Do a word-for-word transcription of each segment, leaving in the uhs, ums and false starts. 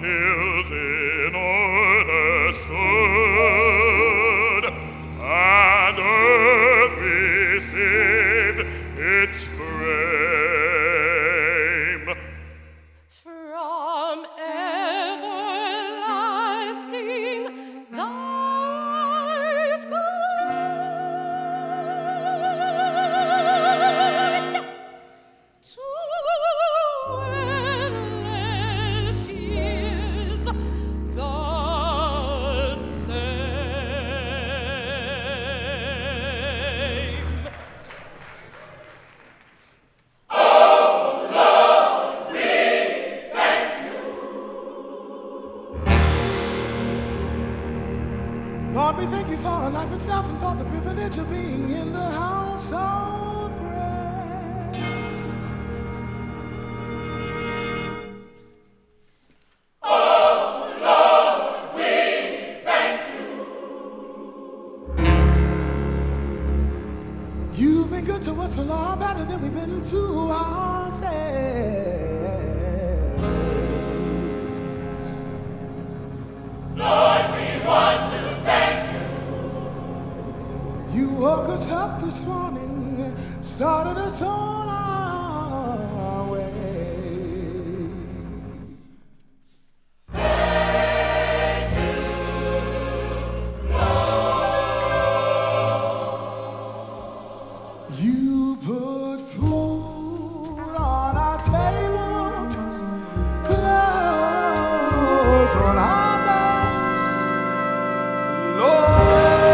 hills in order stood, and earth received its frame. From everlasting thou art good, to endless years the same. Lord, we thank you for life itself and for the privilege of being in the house of prayer. You've been good to us a lot better than we've been to ourselves. You woke us up this morning, started us on our way. You put food on our tables, clothes on our backs, Lord.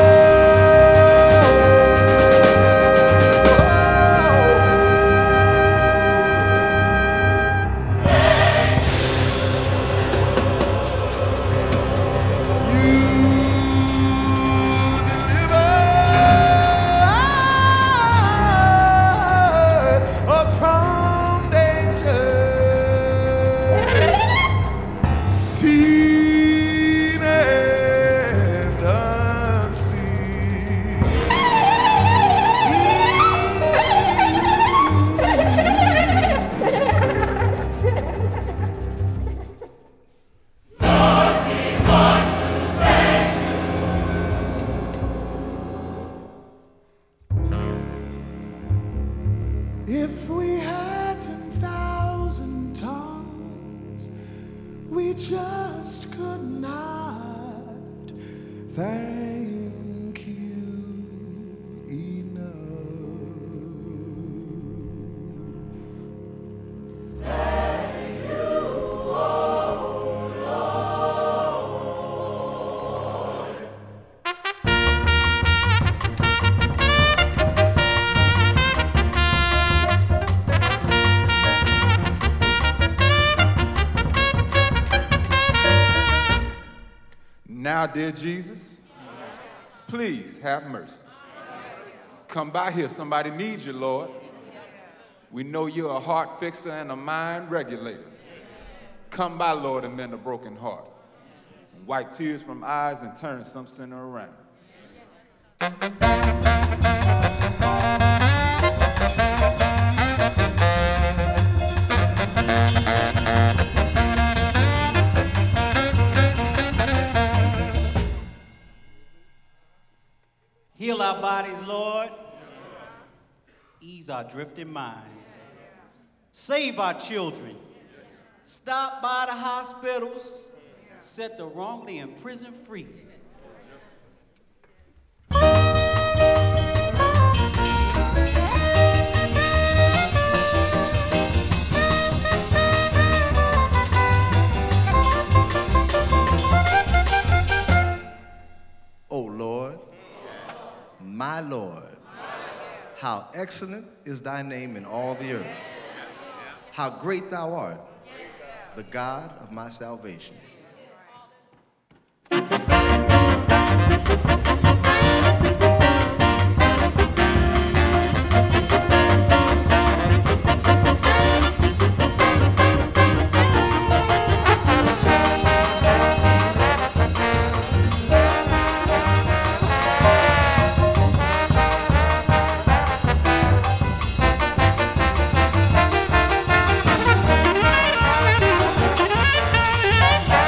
If we had ten thousand tongues, we just could not thank you enough. Thank you, oh Lord. Now, dear Jesus, please have mercy. Come by here. Somebody needs you, Lord. We know you're a heart fixer and a mind regulator. Come by, Lord, and mend a broken heart. Wipe tears from eyes and turn some sinner around. Heal our bodies, Lord. Ease our drifting minds. Save our children. Stop by the hospitals. Set the wrongly imprisoned free. O Lord, my Lord, how excellent is thy name in all the earth. How great thou art, the God of my salvation. Thank you.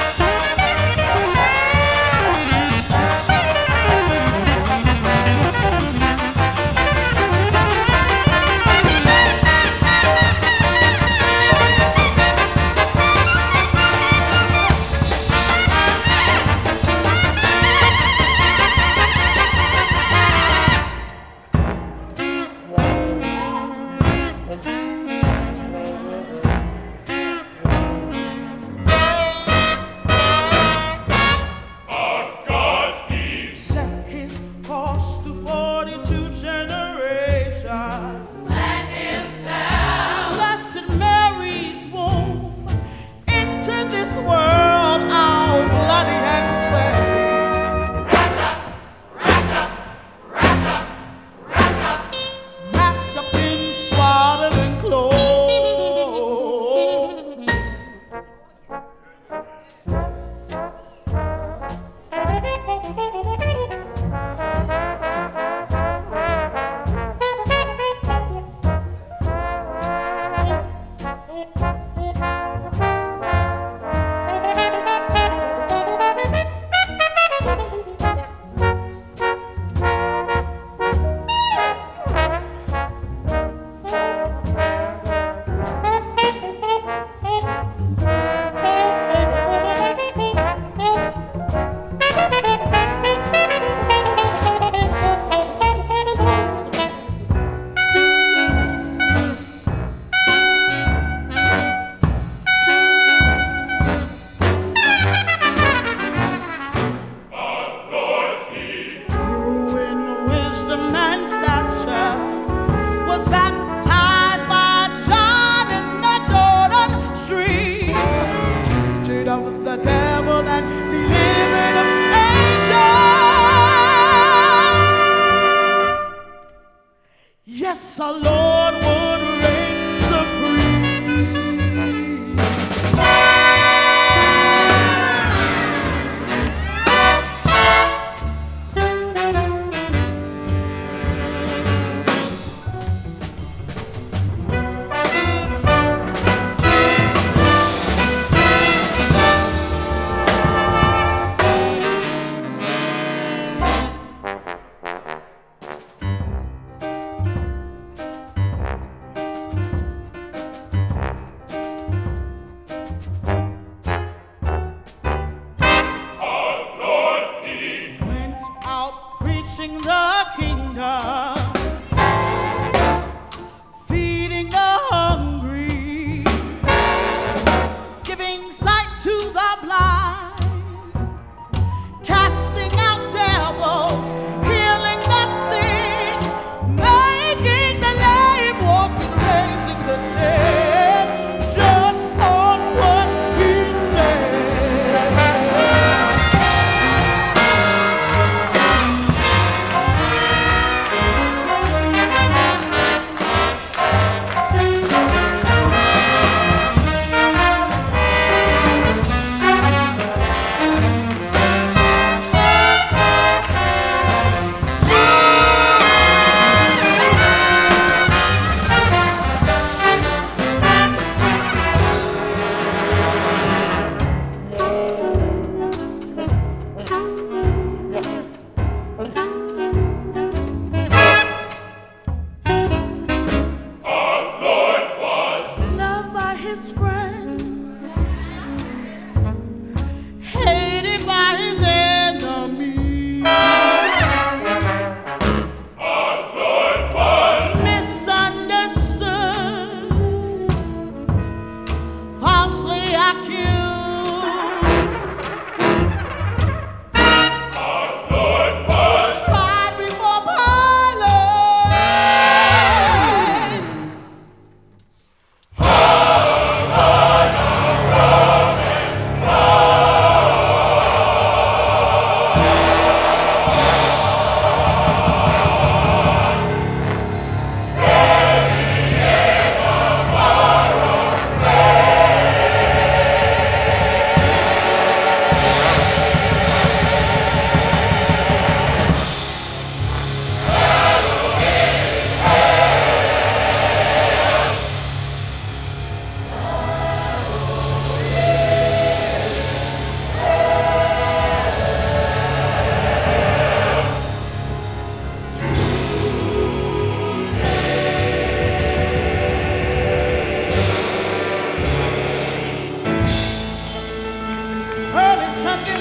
establishing the kingdom, feeding the hungry, giving sight to the blind, casting out devils, healing the sick, making the lame walk and raising the dead, just on what he said. Loved by his friends, hated by his enemies. Our Lord was misunderstood, falsely accused. Our Lord was tried before Pilate. Early Sunday